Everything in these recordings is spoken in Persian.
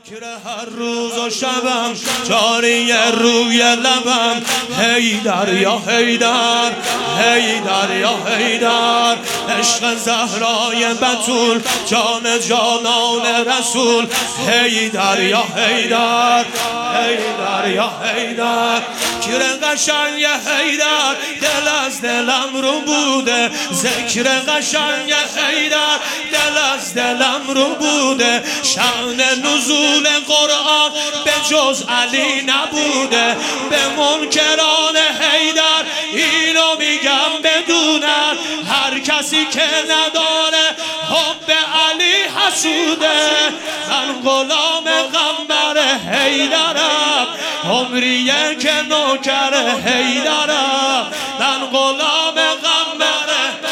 ذکر هر روز و شبم جاری روی لبم حیدر یا حیدر، حیدر یا حیدر، عشق زهرای بتول جان جانان رسول حیدر یا حیدر، حیدر یا حیدر. ذکر قشنگ حیدر دل از دلم رو بوده، ذکر قشنگ حیدر دل از دلم رو بوده. شأن نزول قرآن به جز علی نبوده، به منکران حیدر اینو میگم بدونن، هر کسی که نداره حب علی حسوده. من غلام غمبر حیدرم، عمریه که نوکر حیدرم. من غلام غمبر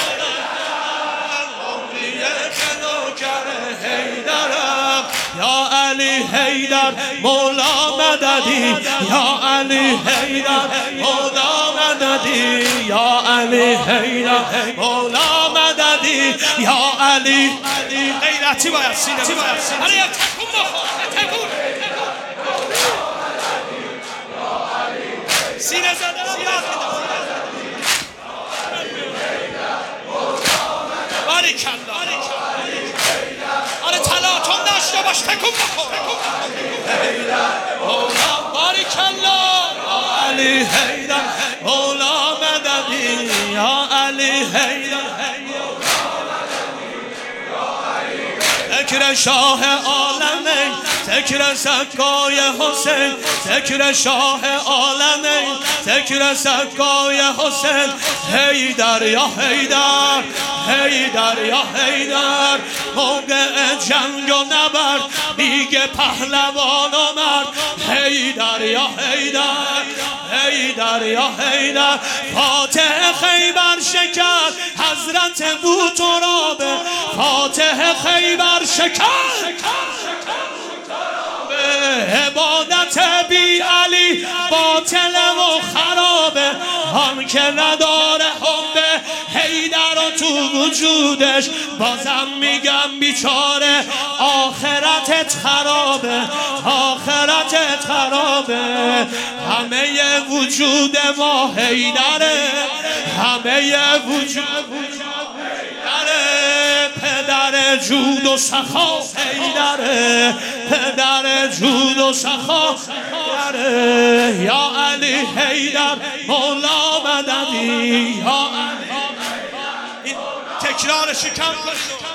عمریه که نوکر حیدرم. یا علی حیدر مولا مددی، یا علی حیدر مولا مددی، یا علی حیدر مولا مددی، یا علی. غیرتی باید سینه آره یک تکون بخور، تکون سینه زدن زیاد باریکالله. آره تلاطم داشته باش، تکون بخور باریکالله. یا علی حیدر مولا مددی، یا علی حیدر. ذکر شاه عالمین، ذکر سکای حسین، ذکر شاه عالمین، ذکر سکای حسین حیدر یا حیدر، حیدر یا حیدر. موقع جنگ و نبرد میگه پهلوان و مرد حیدر یا حیدر، حیدر یا حیدر. فاتح خیبر شکر حضرت بوترابه، فاتح خیبر شکر عبادت بی علی باطل و خرابه. آن که نداره حب حیدر و تو وجودش بازم میگم بیچاره آخرتت خرابه، آخرتت خرابه. همه وجود ما حیدره، همه وجود پدر جود و سخا حیدره، پدر جود و سخا حیدره. یا علی حیدر مولا مددی، یا علی. این تکرارش کم کنید.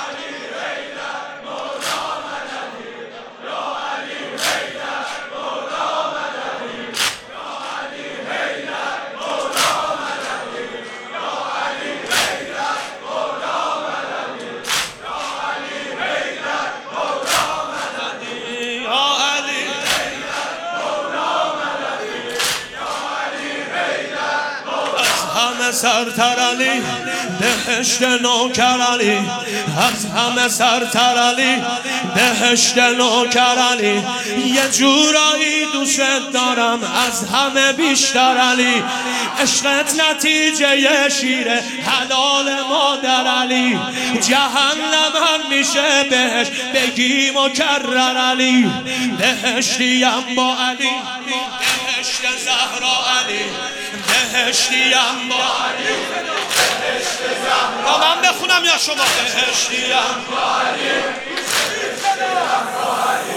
سرتر علی بهشت نوکر علی، از همه سرتر علی بهشت نوکر علی. یه جورایی دوست دارم از همه بیشتر علی، عشقت نتیجه شیر حلال مادر علی. جهنم هم میشه بهش بگی مکرر علی، بهشتیم با علی، بهشت زهرا علی، بهشتیم با علی، بهشت زهرا. من بخونم یا شما؟ بهشتیم با علی، بهشتیم با علی،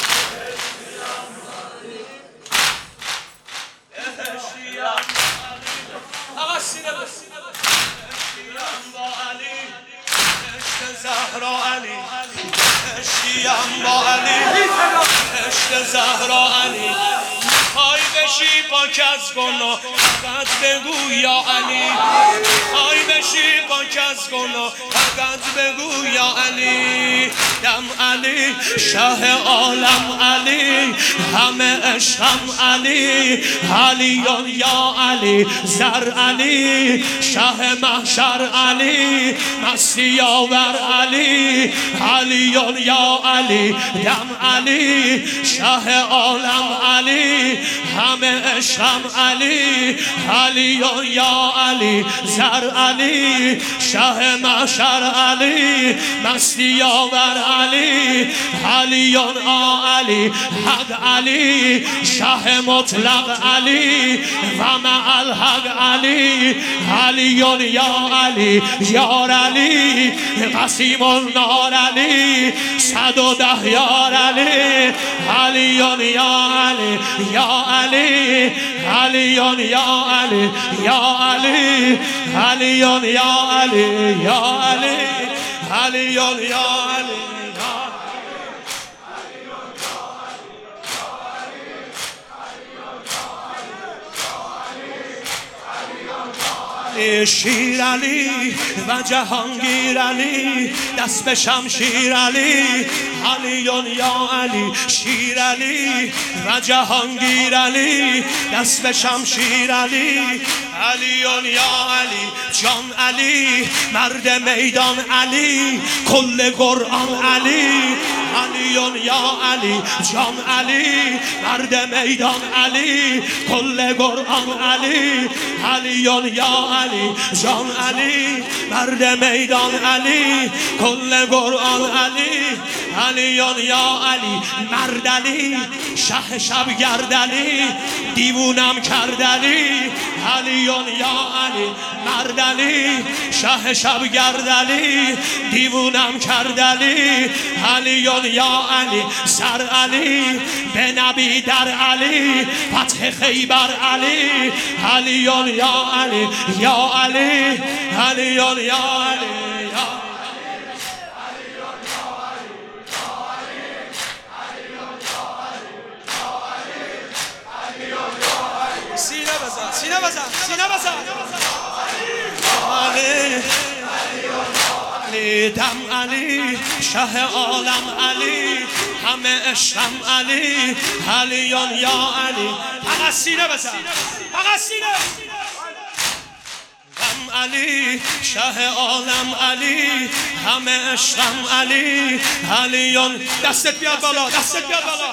بهشتیم آقا سینه بهشتیم با علی، بهشت زهرا علی، بهشتیم با علی، بهشت زهرا علی. خواهی بشی پاک از گناه فقط بگو یا علی، خواهی بشی پاک از گناه فقط بگو یا علی. دم علی شاه عالم علی، همه عشقم علی، علیون یا علی، زر علی، شاه محشر علی، مستی آور علی، علیون یا علی. دم علی شاه عالم علی، همه همه عشقم علی علیون یا علی زر علی شه محشر علی مستی آور علی علیون علی حق علی شه مطلق علی و مع الحق علی علیون یا علی یار علی قسیم النار علی 110 یار علی علیون یا علی یا علی علیون یا علی یا علی علیون یا علی یا علی علیون یا علی شیر علی و جهانگیر علی دست به شمشیر علی علیون یا علی شیر علی و جهانگیر علی دست به شمشیر علی علیون یا علی جان علی مرد میدان علی کل قرآن علی علیون یا علی جان علی مرد میدان علی کل قرآن علی علیون یا علی جان علی مرد میدان علی کل قرآن علی علیون یا علی مرد علی شه شب گرد علی دیوونم کرد علی علیون یا علی مرد علی شه شب گرد علی دیوونم کرد علی علیون یا علی سر علی به نبی در علی فتح خیبر علی علیون یا علی یا علی علیون یا علی سینه بزن سینه بزن سینه بزن علی دم علی شه عالم علی همه عشقم علی علیون یا علی فقط سینه بزن فقط سینه دم علی شه عالم علی همه عشقم علی علیون دستت بیاد بالا دستت بیاد بالا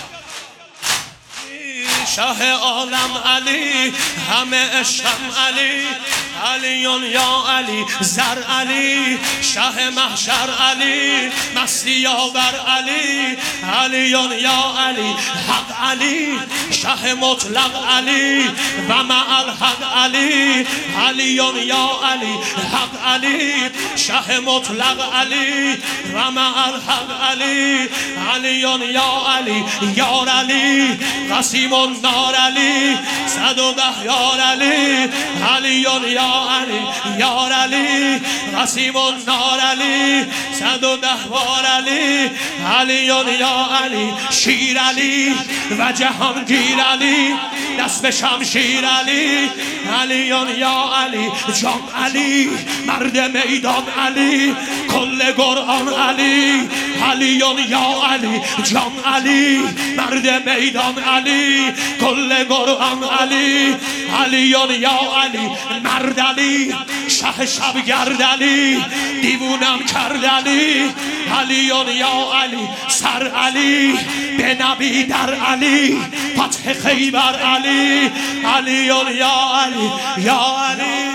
شه عالم علی همه عشقم علی علیون یا علی زر علی شه محشر علی مستی آور علی علیون یا علی حق علی شه مطلق علی و مع الحق علی علیون یا علی حق علی شه مطلق علی و مع الحق علی علیون یا علی یار علی قسیم النار علی 110 یار علی علیون یا علی یار علی قسیم النار علی 110 بار علی علیون یا علی شیر علی و جهانگیر علی دست به شمشیر علی علیون یا علی جان علی مرد میدان علی کل قرآن علی علیون یا علی جان علی مرد میدان علی کل قرآن علی علیون یا علی مرد علی شه شب گرد علی دیوونم کرد علی علیون یا علی سر علی به نبی در علی فتح خیبر علی علیون یا علی یا علی